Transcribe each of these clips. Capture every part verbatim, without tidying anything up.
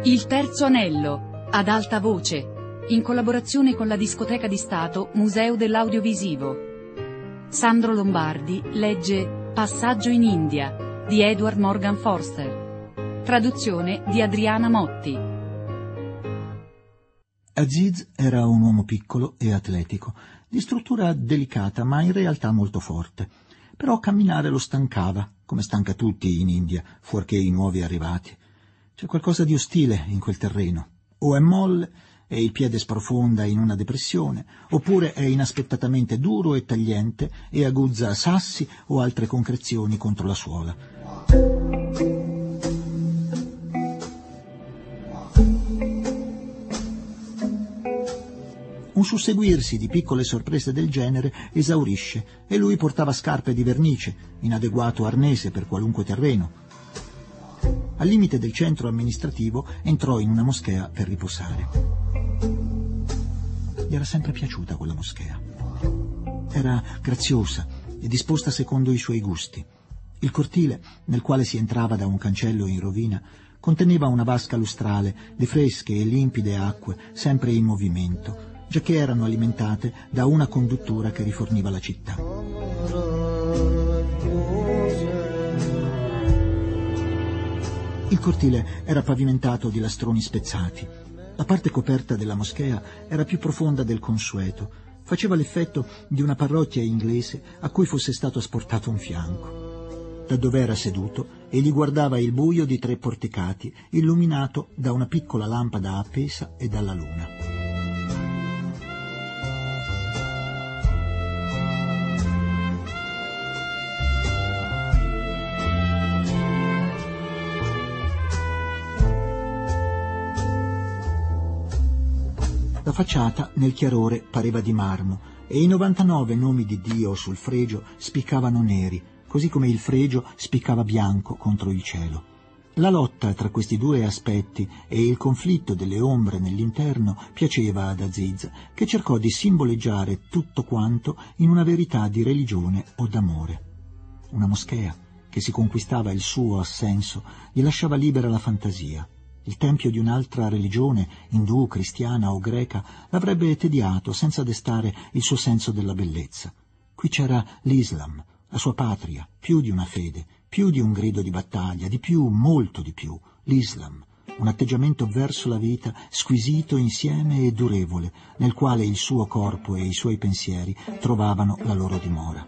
Il terzo anello, ad alta voce, in collaborazione con la Discoteca di Stato Museo dell'Audiovisivo. Sandro Lombardi legge Passaggio in India di Edward Morgan Forster. Traduzione di Adriana Motti. Aziz era un uomo piccolo e atletico, di struttura delicata ma in realtà molto forte. Però camminare lo stancava, come stanca tutti in India, fuorché i nuovi arrivati. C'è qualcosa di ostile in quel terreno. O è molle e il piede sprofonda in una depressione, oppure è inaspettatamente duro e tagliente e aguzza sassi o altre concrezioni contro la suola. Un susseguirsi di piccole sorprese del genere esaurisce e lui portava scarpe di vernice, inadeguato arnese per qualunque terreno. Al limite del centro amministrativo entrò in una moschea per riposare. Gli era sempre piaciuta quella moschea. Era graziosa e disposta secondo i suoi gusti. Il cortile, nel quale si entrava da un cancello in rovina, conteneva una vasca lustrale, le fresche e limpide acque, sempre in movimento, giacché erano alimentate da una conduttura che riforniva la città. Il cortile era pavimentato di lastroni spezzati. La parte coperta della moschea era più profonda del consueto. Faceva l'effetto di una parrocchia inglese a cui fosse stato asportato un fianco. Da dove era seduto, egli guardava il buio di tre porticati, illuminato da una piccola lampada appesa e dalla luna. La facciata nel chiarore pareva di marmo e i novantanove nomi di Dio sul fregio spiccavano neri, così come il fregio spiccava bianco contro il cielo. La lotta tra questi due aspetti e il conflitto delle ombre nell'interno piaceva ad Aziz, che cercò di simboleggiare tutto quanto in una verità di religione o d'amore. Una moschea che si conquistava il suo assenso gli lasciava libera la fantasia. Il tempio di un'altra religione, indù, cristiana o greca, l'avrebbe tediato senza destare il suo senso della bellezza. Qui c'era l'Islam, la sua patria, più di una fede, più di un grido di battaglia, di più, molto di più, l'Islam, un atteggiamento verso la vita squisito insieme e durevole, nel quale il suo corpo e i suoi pensieri trovavano la loro dimora.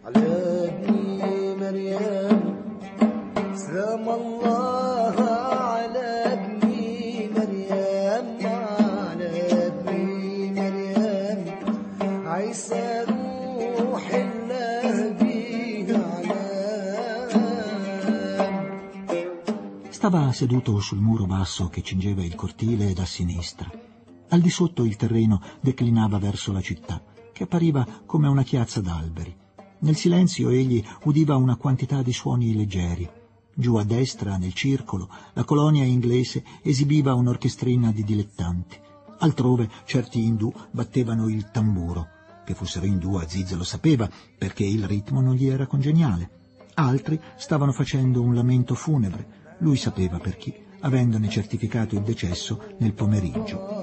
Stava seduto sul muro basso che cingeva il cortile da sinistra. Al di sotto il terreno declinava verso la città, che appariva come una chiazza d'alberi. Nel silenzio egli udiva una quantità di suoni leggeri. Giù a destra, nel circolo, la colonia inglese esibiva un'orchestrina di dilettanti. Altrove certi indù battevano il tamburo. Che fossero indù Aziz lo sapeva, perché il ritmo non gli era congeniale. Altri stavano facendo un lamento funebre. Lui sapeva per chi, avendone certificato il decesso nel pomeriggio.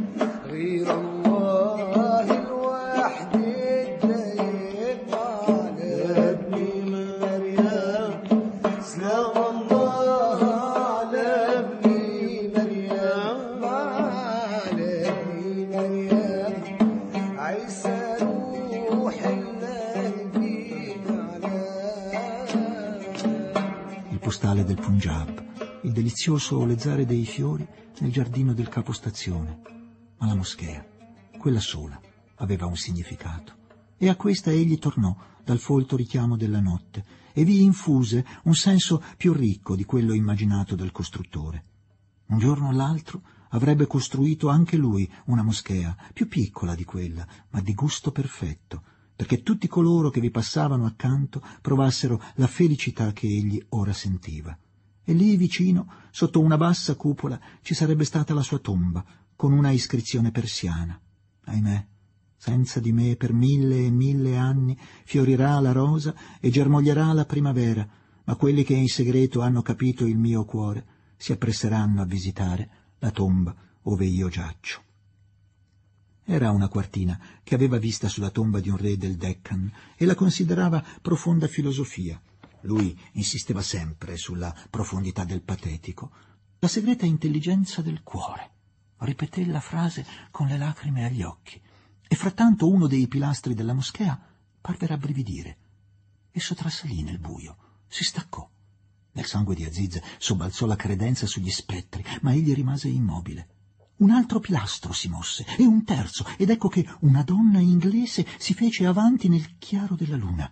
Postale del Punjab, il delizioso olezzare dei fiori nel giardino del capostazione. Ma la moschea, quella sola, aveva un significato. E a questa egli tornò dal folto richiamo della notte e vi infuse un senso più ricco di quello immaginato dal costruttore. Un giorno o l'altro avrebbe costruito anche lui una moschea, più piccola di quella, ma di gusto perfetto, perché tutti coloro che vi passavano accanto provassero la felicità che egli ora sentiva. E lì vicino, sotto una bassa cupola, ci sarebbe stata la sua tomba, con una iscrizione persiana. Ahimè, senza di me per mille e mille anni fiorirà la rosa e germoglierà la primavera, ma quelli che in segreto hanno capito il mio cuore si appresseranno a visitare la tomba ove io giaccio. Era una quartina che aveva vista sulla tomba di un re del Deccan e la considerava profonda filosofia. Lui insisteva sempre sulla profondità del patetico, la segreta intelligenza del cuore. Ripeté la frase con le lacrime agli occhi e frattanto uno dei pilastri della moschea parve rabbrividire. Esso trasalì nel buio, si staccò. Nel sangue di Aziz sobbalzò la credenza sugli spettri, ma egli rimase immobile. Un altro pilastro si mosse, e un terzo, ed ecco che una donna inglese si fece avanti nel chiaro della luna.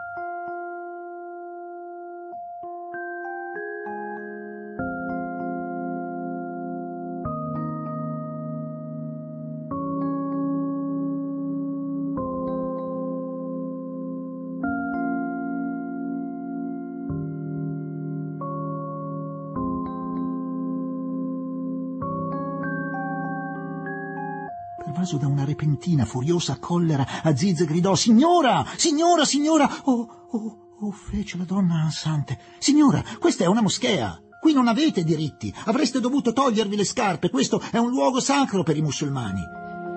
Pervaso da una repentina, furiosa collera, Aziz gridò: «Signora! Signora! Signora!» «Oh, oh, oh!» fece la donna ansante. «Signora, questa è una moschea! Qui non avete diritti! Avreste dovuto togliervi le scarpe! Questo è un luogo sacro per i musulmani!»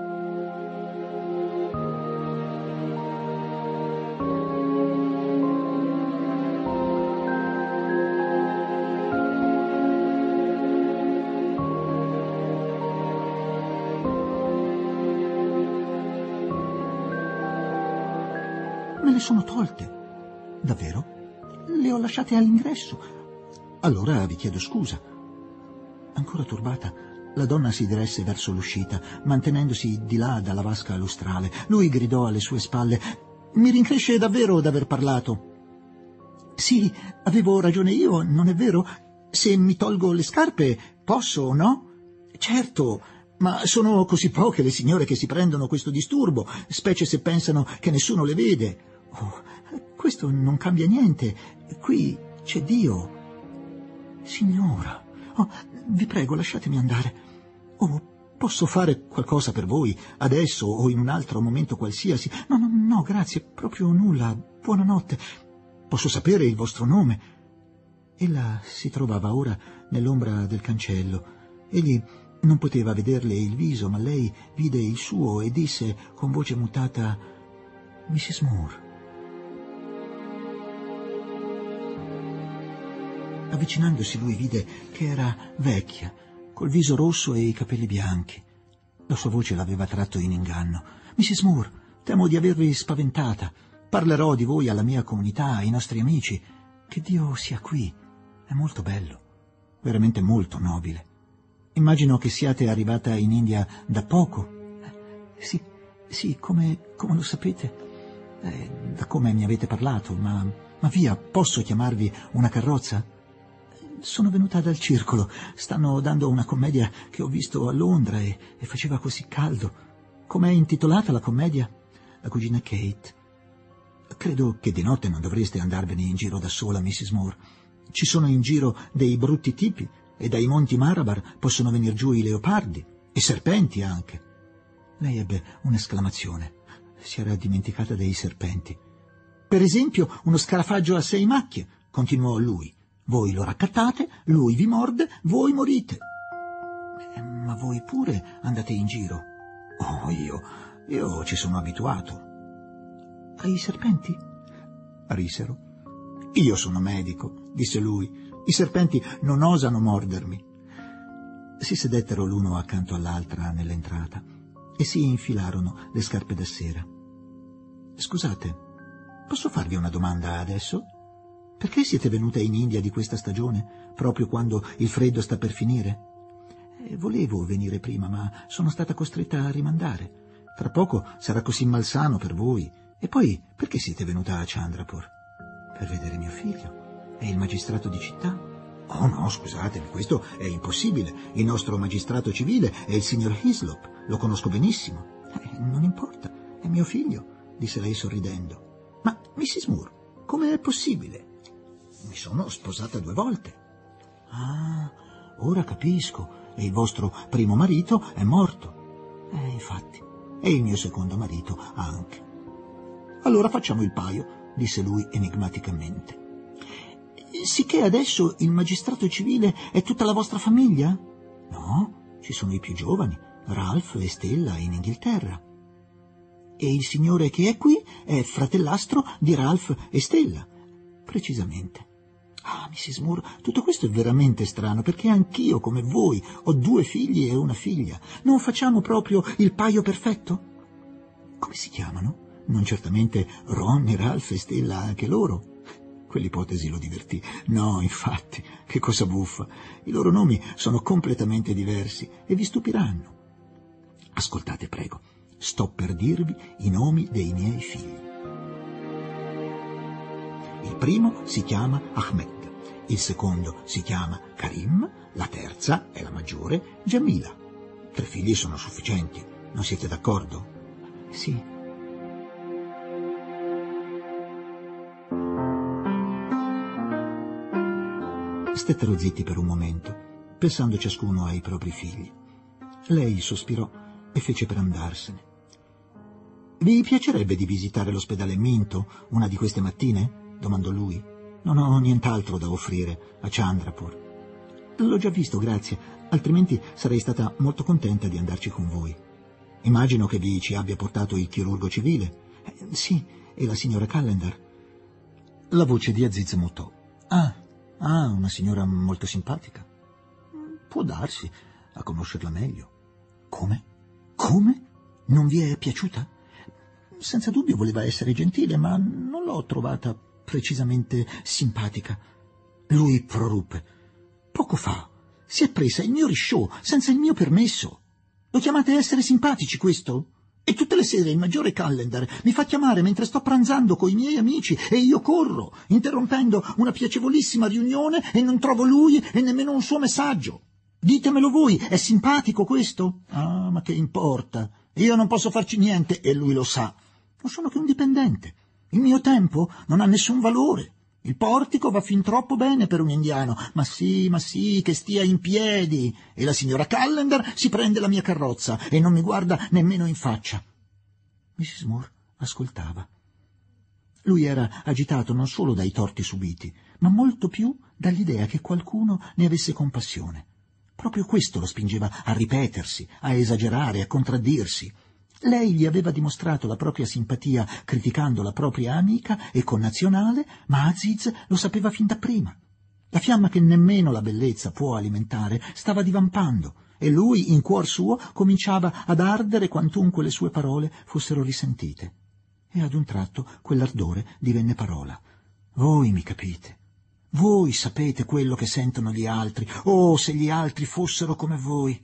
«Me le sono tolte». «Davvero?» «Le ho lasciate all'ingresso». «Allora vi chiedo scusa». Ancora turbata, la donna si diresse verso l'uscita, mantenendosi di là dalla vasca lustrale. Lui gridò alle sue spalle: «Mi rincresce davvero d'aver parlato». «Sì, avevo ragione io, non è vero? Se mi tolgo le scarpe, posso o no?» «Certo, ma sono così poche le signore che si prendono questo disturbo, specie se pensano che nessuno le vede». «Oh, questo non cambia niente. Qui c'è Dio». «Signora, oh, vi prego, lasciatemi andare. Oh, posso fare qualcosa per voi, adesso o in un altro momento qualsiasi?» «No, no, no, grazie, proprio nulla. Buonanotte. Posso sapere il vostro nome?» Ella si trovava ora nell'ombra del cancello. Egli non poteva vederle il viso, ma lei vide il suo e disse con voce mutata: «missus Moore». Avvicinandosi lui vide che era vecchia, col viso rosso e i capelli bianchi. La sua voce l'aveva tratto in inganno. «missus Moore, temo di avervi spaventata. Parlerò di voi alla mia comunità, ai nostri amici. Che Dio sia qui. È molto bello, veramente molto nobile. Immagino che siate arrivata in India da poco». Eh, «Sì, sì, come, come lo sapete? Eh, da come mi avete parlato, ma, ma via, posso chiamarvi una carrozza?» «Sono venuta dal circolo. Stanno dando una commedia che ho visto a Londra e, e faceva così caldo». «Com'è intitolata la commedia?» «La cugina Kate». «Credo che di notte non dovreste andarvene in giro da sola, missus Moore. Ci sono in giro dei brutti tipi e dai monti Marabar possono venir giù i leopardi e serpenti anche». Lei ebbe un'esclamazione. Si era dimenticata dei serpenti. «Per esempio uno scarafaggio a sei macchie», continuò lui. «Voi lo raccattate, lui vi morde, voi morite». Eh, «ma voi pure andate in giro?» «Oh, io, io ci sono abituato». «Ai serpenti?» Risero. «Io sono medico», disse lui. «I serpenti non osano mordermi». Si sedettero l'uno accanto all'altra nell'entrata e si infilarono le scarpe da sera. «Scusate, posso farvi una domanda adesso? Perché siete venute in India di questa stagione, proprio quando il freddo sta per finire?» Eh, «volevo venire prima, ma sono stata costretta a rimandare. Tra poco sarà così malsano per voi. E poi, perché siete venuta a Chandrapur?» «Per vedere mio figlio. È il magistrato di città». «Oh no, scusatemi, questo è impossibile. Il nostro magistrato civile è il signor Hislop. Lo conosco benissimo». Eh, «non importa, è mio figlio», disse lei sorridendo. «Ma, missus Moore, come è possibile?» «Mi sono sposata due volte». «Ah, ora capisco. E il vostro primo marito è morto». «Eh, infatti. E il mio secondo marito anche». «Allora facciamo il paio», disse lui enigmaticamente. «Sicché adesso il magistrato civile è tutta la vostra famiglia?» «No, Ci sono i più giovani, Ralph e Stella, in Inghilterra. E il signore che è qui è fratellastro di Ralph e Stella. Precisamente. Ah, missus Moore, tutto questo è veramente strano, perché anch'io, come voi, ho due figli e una figlia. Non facciamo proprio il paio perfetto? Come si chiamano? Non certamente Ron e Ralph e Stella anche loro? Quell'ipotesi lo divertì. No, infatti, che cosa buffa. I loro nomi sono completamente diversi e vi stupiranno. Ascoltate, prego. Sto per dirvi i nomi dei miei figli. Il primo si chiama Ahmed, il secondo si chiama Karim, la terza, è la maggiore, Jamila. Tre figli sono sufficienti, non siete d'accordo? Sì. Stettero zitti per un momento, pensando ciascuno ai propri figli. Lei sospirò e fece per andarsene. Vi piacerebbe di visitare l'ospedale Minto una di queste mattine? Domandò lui. Non ho nient'altro da offrire a Chandrapur. L'ho già visto, grazie, altrimenti sarei stata molto contenta di andarci con voi. Immagino che vi ci abbia portato il chirurgo civile. Eh, sì, e la signora Callendar. La voce di Aziz mutò. Ah, ah, una signora molto simpatica. Può darsi, a conoscerla meglio. Come? Come? Non vi è piaciuta? Senza dubbio voleva essere gentile, ma non l'ho trovata precisamente simpatica. Lui proruppe. Poco fa si è presa il mio risciò senza il mio permesso. Lo chiamate essere simpatici, questo? E tutte le sere il maggiore Callendar mi fa chiamare mentre sto pranzando coi miei amici e io corro, interrompendo una piacevolissima riunione, e non trovo lui e nemmeno un suo messaggio. Ditemelo voi, è simpatico questo? Ah, ma che importa? Io non posso farci niente e lui lo sa. Non sono che un dipendente. Il mio tempo non ha nessun valore. Il portico va fin troppo bene per un indiano. Ma sì, ma sì, che stia in piedi. E la signora Callendar si prende la mia carrozza e non mi guarda nemmeno in faccia. missus Moore ascoltava. Lui era agitato non solo dai torti subiti, ma molto più dall'idea che qualcuno ne avesse compassione. Proprio questo lo spingeva a ripetersi, a esagerare, a contraddirsi. Lei gli aveva dimostrato la propria simpatia criticando la propria amica e connazionale, ma Aziz lo sapeva fin da prima. La fiamma che nemmeno la bellezza può alimentare stava divampando e lui, in cuor suo, cominciava ad ardere quantunque le sue parole fossero risentite. E ad un tratto quell'ardore divenne parola. Voi mi capite. Voi sapete quello che sentono gli altri. Oh, se gli altri fossero come voi!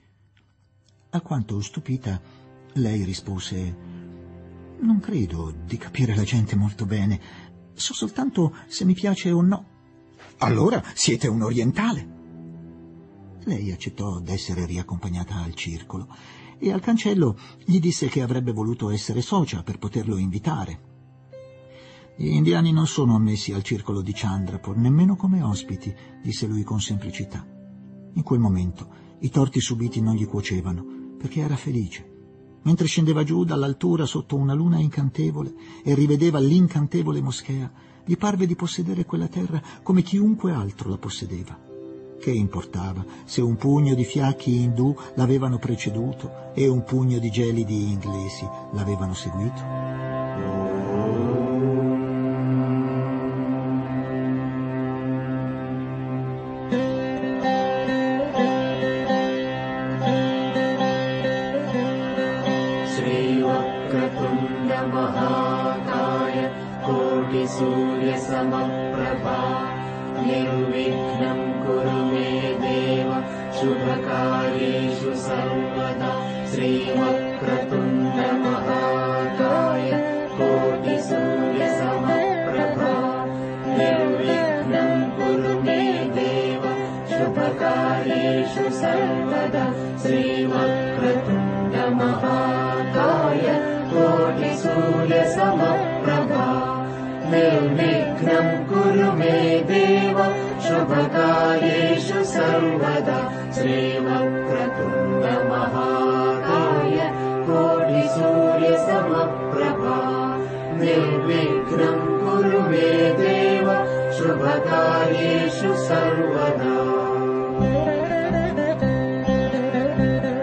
Alquanto stupita, lei rispose: non credo di capire la gente molto bene. So soltanto se mi piace o no. Allora siete un orientale. Lei accettò d'essere riaccompagnata al circolo e al cancello gli disse che avrebbe voluto essere socia per poterlo invitare. Gli indiani non sono ammessi al circolo di Chandrapur, nemmeno come ospiti, disse lui con semplicità. In quel momento i torti subiti non gli cuocevano, perché era felice. Mentre scendeva giù dall'altura sotto una luna incantevole e rivedeva l'incantevole moschea, gli parve di possedere quella terra come chiunque altro la possedeva. Che importava se un pugno di fiacchi indù l'avevano preceduto e un pugno di gelidi inglesi l'avevano seguito? सूर्यसमप्रभा निर्विघ्नं कुरु मे देव शुभकार्येषु सर्वदा श्रीवक्रतुण्डमहाकाय कोटिसूर्यसमप्रभा निर्विघ्नं कुरु मे देव शुभकार्येषु सर्वदा श्रीवक्रतुण्डमहाकाय कोटिसूर्यसमप्रभा निर्विघ्नं कुरु मे देव शुभकार्येषु सर्वदा श्रीवक्रतुण्डमहाकाय कोटिसूर्यसमप्रभा निर्विघ्नं कुरु मे देव शुभकार्येषु सर्वदा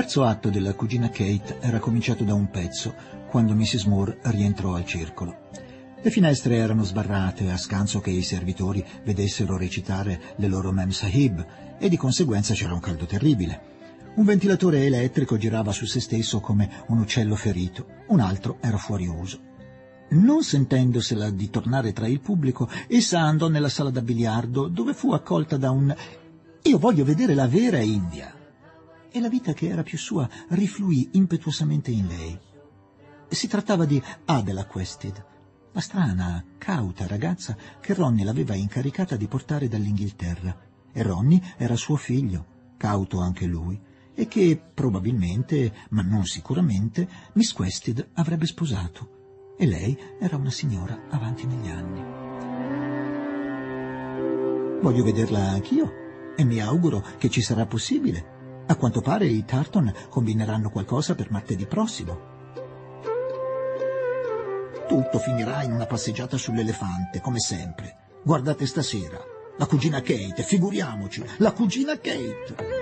terzo atto della cugina Kate era cominciato da un pezzo quando missus Moore rientrò al circolo. Le finestre erano sbarrate a scanso che i servitori vedessero recitare le loro Mem Sahib e di conseguenza c'era un caldo terribile. Un ventilatore elettrico girava su se stesso come un uccello ferito, un altro era fuori uso. Non sentendosela di tornare tra il pubblico, essa andò nella sala da biliardo, dove fu accolta da un «Io voglio vedere la vera India!» e la vita che era più sua rifluì impetuosamente in lei. Si trattava di Adela Quested, la strana, cauta ragazza che Ronnie l'aveva incaricata di portare dall'Inghilterra, e Ronnie era suo figlio, cauto anche lui, e che probabilmente, ma non sicuramente, Miss Quested avrebbe sposato, e lei era una signora avanti negli anni. Voglio vederla anch'io, e mi auguro che ci sarà possibile. A quanto pare i Tarton combineranno qualcosa per martedì prossimo. Tutto finirà in una passeggiata sull'elefante, come sempre. Guardate stasera, la cugina Kate, figuriamoci, la cugina Kate!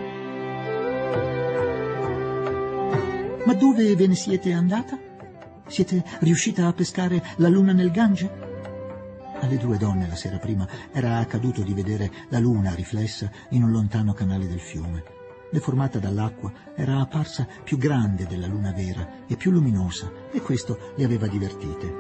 Ma dove ve ne siete andata? Siete riuscita a pescare la luna nel Gange? Alle due donne la sera prima era accaduto di vedere la luna riflessa in un lontano canale del fiume. Deformata dall'acqua, era apparsa più grande della luna vera e più luminosa, e questo le aveva divertite.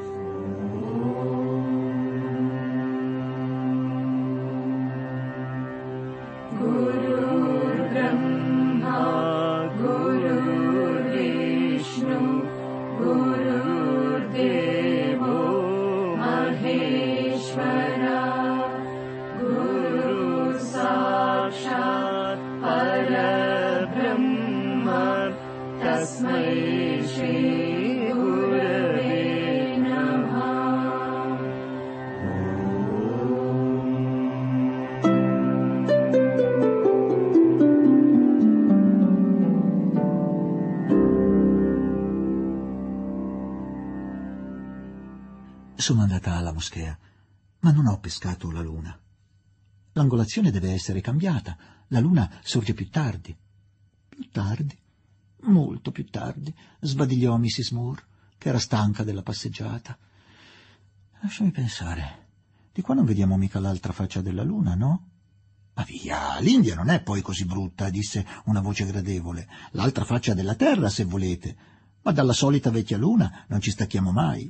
Sono andata alla moschea, ma non ho pescato la luna. L'angolazione deve essere cambiata, la luna sorge più tardi. Più tardi? Molto più tardi, sbadigliò missus Moore, che era stanca della passeggiata. Lasciami pensare, di qua non vediamo mica l'altra faccia della luna, no? Ma via, l'India non è poi così brutta, disse una voce gradevole. L'altra faccia della terra, se volete, ma dalla solita vecchia luna non ci stacchiamo mai.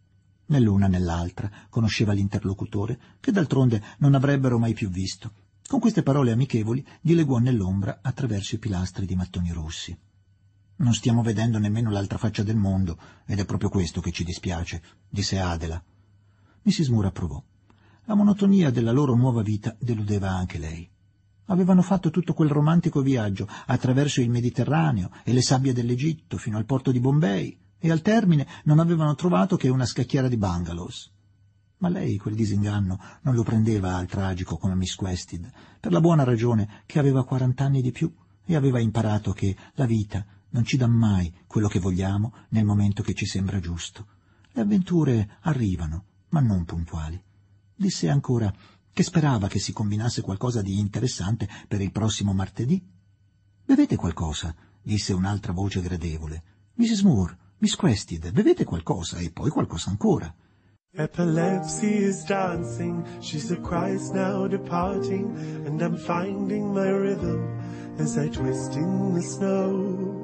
Né l'una né l'altra conosceva l'interlocutore, che d'altronde non avrebbero mai più visto. Con queste parole amichevoli dileguò nell'ombra attraverso i pilastri di mattoni rossi. «Non stiamo vedendo nemmeno l'altra faccia del mondo, ed è proprio questo che ci dispiace», disse Adela. missus Moore approvò. La monotonia della loro nuova vita deludeva anche lei. Avevano fatto tutto quel romantico viaggio attraverso il Mediterraneo e le sabbie dell'Egitto fino al porto di Bombay, e al termine non avevano trovato che una scacchiera di bungalows. Ma lei quel disinganno non lo prendeva al tragico come Miss Quested, per la buona ragione che aveva quarant'anni di più e aveva imparato che la vita non ci dà mai quello che vogliamo nel momento che ci sembra giusto. Le avventure arrivano, ma non puntuali. Disse ancora che sperava che si combinasse qualcosa di interessante per il prossimo martedì. «Bevete qualcosa», disse un'altra voce gradevole. «missus Moore, Miss Quested, bevete qualcosa e poi qualcosa ancora». Epilepsy is dancing, she's a Christ now departing, and I'm finding my rhythm as I twist in the snow.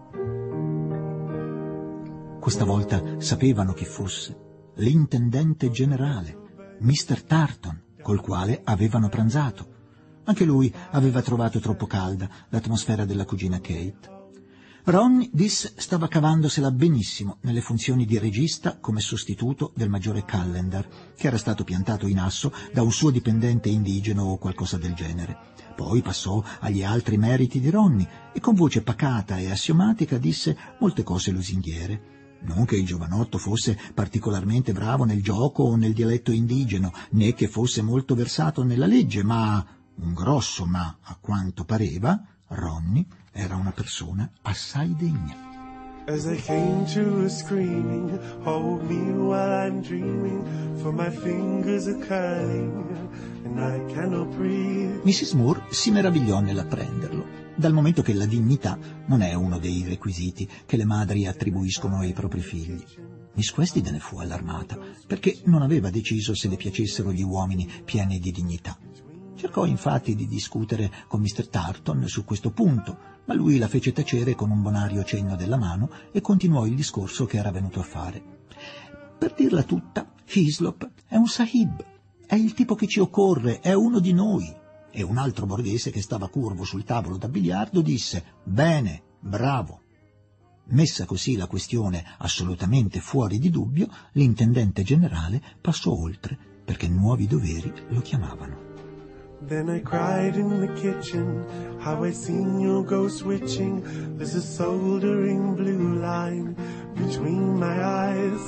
Questa volta sapevano chi fosse, l'intendente generale, mister Tarton, col quale avevano pranzato. Anche lui aveva trovato troppo calda l'atmosfera della cugina Kate. Ronnie Dis stava cavandosela benissimo nelle funzioni di regista come sostituto del maggiore Callendar, che era stato piantato in asso da un suo dipendente indigeno o qualcosa del genere. Poi passò agli altri meriti di Ronnie e con voce pacata e assiomatica disse molte cose lusinghiere. Non che il giovanotto fosse particolarmente bravo nel gioco o nel dialetto indigeno, né che fosse molto versato nella legge, ma un grosso ma, a quanto pareva, Ronnie era una persona assai degna. As I came to a screaming, hold me while I'm dreaming, for my fingers are curling, and I cannot breathe. missus Moore si meravigliò nell'apprenderlo, dal momento che la dignità non è uno dei requisiti che le madri attribuiscono ai propri figli. Miss Quested ne fu allarmata, perché non aveva deciso se le piacessero gli uomini pieni di dignità. Cercò infatti di discutere con mister Tarton su questo punto, ma lui la fece tacere con un bonario cenno della mano e continuò il discorso che era venuto a fare. Per dirla tutta, Hislop è un sahib, è il tipo che ci occorre, è uno di noi. E un altro borghese che stava curvo sul tavolo da biliardo disse: bene, bravo. Messa così la questione assolutamente fuori di dubbio, l'intendente generale passò oltre, perché nuovi doveri lo chiamavano. Then I cried in the kitchen, how I seen you go switching. There's a soldering blue line between my eyes.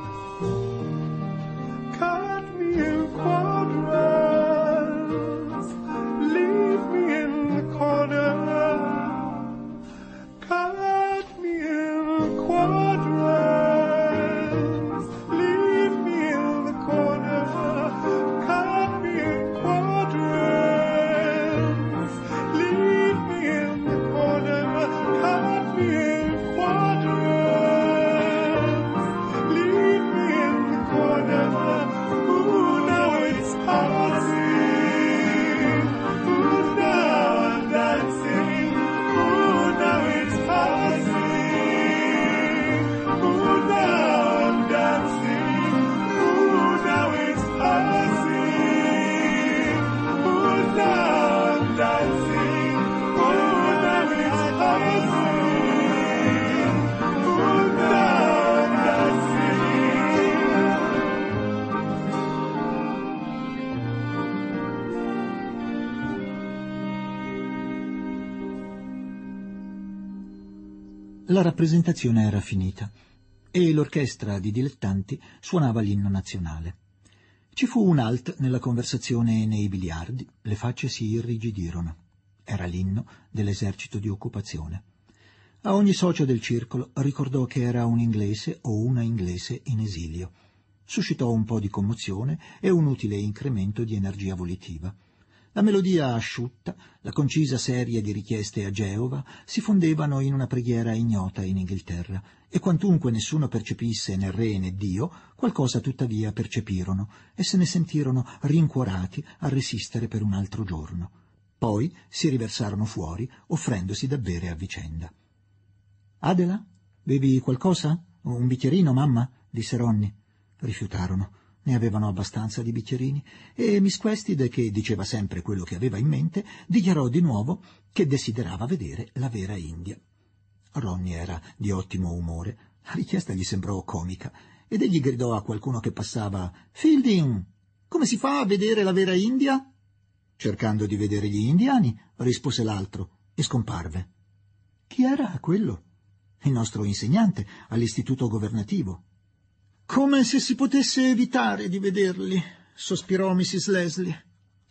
Cut me in quadrants, leave me in the corner. Cut me in quadrants, leave me in the corner. Cut me in quadrants, leave me in the corner. Cut me in quadrants, leave me in the corner. Ooh, now it's passing. Ooh, now I'm dancing. Ooh, now it's passing. Ooh, now I'm dancing. Ooh, now it's passing. Ooh, now I'm dancing. Ooh, now it's passing. Ooh, now I'm dancing. La rappresentazione era finita e l'orchestra di dilettanti suonava l'inno nazionale. Ci fu un alt nella conversazione nei biliardi, le facce si irrigidirono. Era l'inno dell'esercito di occupazione. A ogni socio del circolo ricordò che era un inglese o una inglese in esilio. Suscitò un po' di commozione e un utile incremento di energia volitiva. La melodia asciutta, la concisa serie di richieste a Geova si fondevano in una preghiera ignota in Inghilterra, e quantunque nessuno percepisse né re né Dio, qualcosa tuttavia percepirono e se ne sentirono rincuorati a resistere per un altro giorno. Poi si riversarono fuori, offrendosi da bere a vicenda. «Adela, bevi qualcosa? Un bicchierino, mamma?» disse Ronny. Rifiutarono. Ne avevano abbastanza di bicchierini, e Miss Quested, che diceva sempre quello che aveva in mente, dichiarò di nuovo che desiderava vedere la vera India. Ronny era di ottimo umore, la richiesta gli sembrò comica, ed egli gridò a qualcuno che passava: «Fielding, come si fa a vedere la vera India?» «Cercando di vedere gli indiani», rispose l'altro, e scomparve. Chi era quello? Il nostro insegnante all'istituto governativo. «Come se si potesse evitare di vederli», sospirò missus Leslie.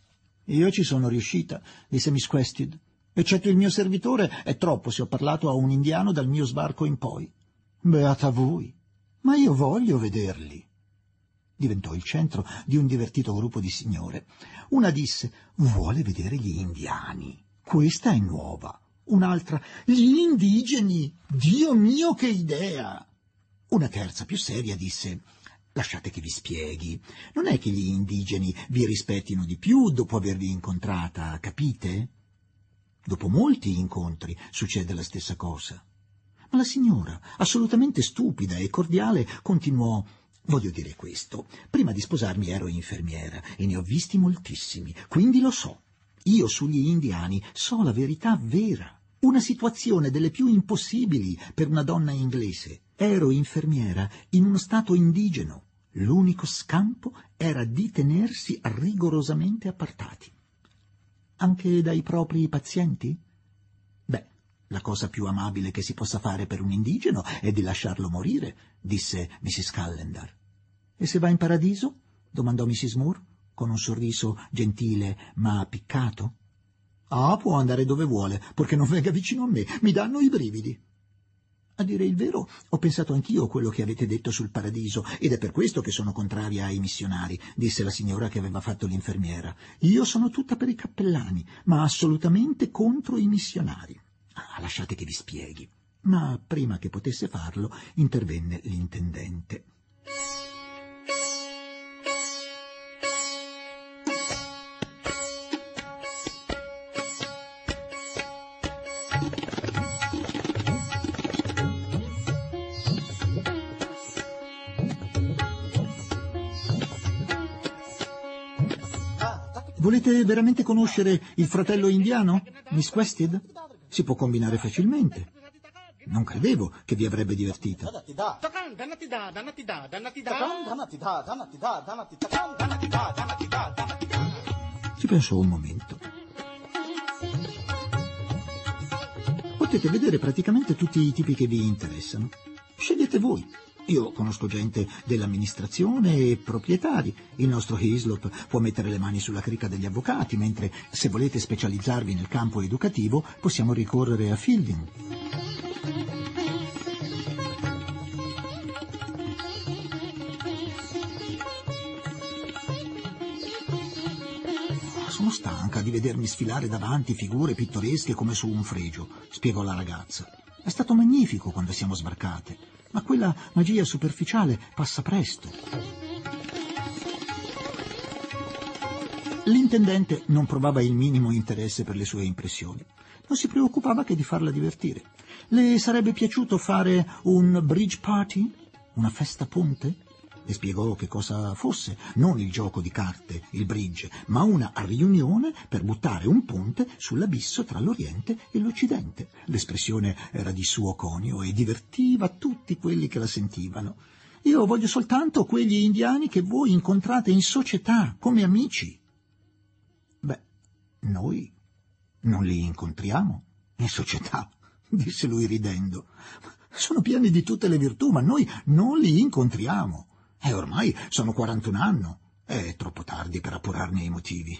«Io ci sono riuscita», disse Miss Quested. «Eccetto il mio servitore, è troppo se ho parlato a un indiano dal mio sbarco in poi». «Beata voi, ma io voglio vederli». Diventò il centro di un divertito gruppo di signore. Una disse: «Vuole vedere gli indiani, questa è nuova». Un'altra: «Gli indigeni, Dio mio che idea». Una terza, più seria, disse: «Lasciate che vi spieghi, non è che gli indigeni vi rispettino di più dopo avervi incontrata, capite? Dopo molti incontri succede la stessa cosa». Ma la signora, assolutamente stupida e cordiale, continuò: «Voglio dire questo, prima di sposarmi ero infermiera e ne ho visti moltissimi, quindi lo so. Io sugli indiani so la verità vera, una situazione delle più impossibili per una donna inglese. Ero infermiera in uno stato indigeno. L'unico scampo era di tenersi rigorosamente appartati». «Anche dai propri pazienti?» «Beh, la cosa più amabile che si possa fare per un indigeno è di lasciarlo morire», disse missus Callendar. «E se va in paradiso?» domandò missus Moore, con un sorriso gentile ma piccato. «Ah, può andare dove vuole, purché non venga vicino a me, mi danno i brividi». A dire il vero, ho pensato anch'io a quello che avete detto sul paradiso, ed è per questo che sono contraria ai missionari, disse la signora che aveva fatto l'infermiera. Io sono tutta per i cappellani, ma assolutamente contro i missionari. Ah, lasciate che vi spieghi. Ma prima che potesse farlo, intervenne l'intendente. Volete veramente conoscere il fratello indiano, Miss Quested? Si può combinare facilmente. Non credevo che vi avrebbe divertito. Ci pensò un momento. Potete vedere praticamente tutti i tipi che vi interessano. Scegliete voi. Io conosco gente dell'amministrazione e proprietari. Il nostro Hislop può mettere le mani sulla cricca degli avvocati, mentre se volete specializzarvi nel campo educativo possiamo ricorrere a Fielding. Sono stanca di vedermi sfilare davanti figure pittoresche come su un fregio, spiegò la ragazza. È stato magnifico quando siamo sbarcate. Ma quella magia superficiale passa presto. L'intendente non provava il minimo interesse per le sue impressioni. Non si preoccupava che di farla divertire. Le sarebbe piaciuto fare un bridge party? Una festa ponte? Le spiegò che cosa fosse, non il gioco di carte, il bridge, ma una riunione per buttare un ponte sull'abisso tra l'Oriente e l'Occidente. L'espressione era di suo conio e divertiva tutti quelli che la sentivano. Io voglio soltanto quegli indiani che voi incontrate in società, come amici. Beh, noi non li incontriamo in società, disse lui ridendo. Sono pieni di tutte le virtù, ma noi non li incontriamo. E ormai sono quarantuno anni. È troppo tardi per appurarne i motivi.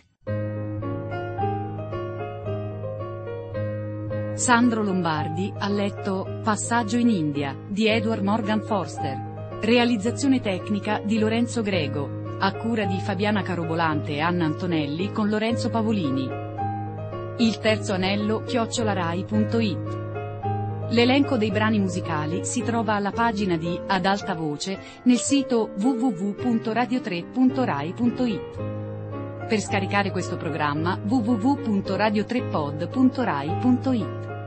Sandro Lombardi ha letto Passaggio in India di Edward Morgan Forster. Realizzazione tecnica di Lorenzo Grego, a cura di Fabiana Carobolante e Anna Antonelli con Lorenzo Pavolini. Il terzo anello chiocciolarai punto it. L'elenco dei brani musicali si trova alla pagina di Ad alta voce nel sito w w w punto radio tre punto rai punto it. Per scaricare questo programma w w w punto radio tre pod punto rai punto it.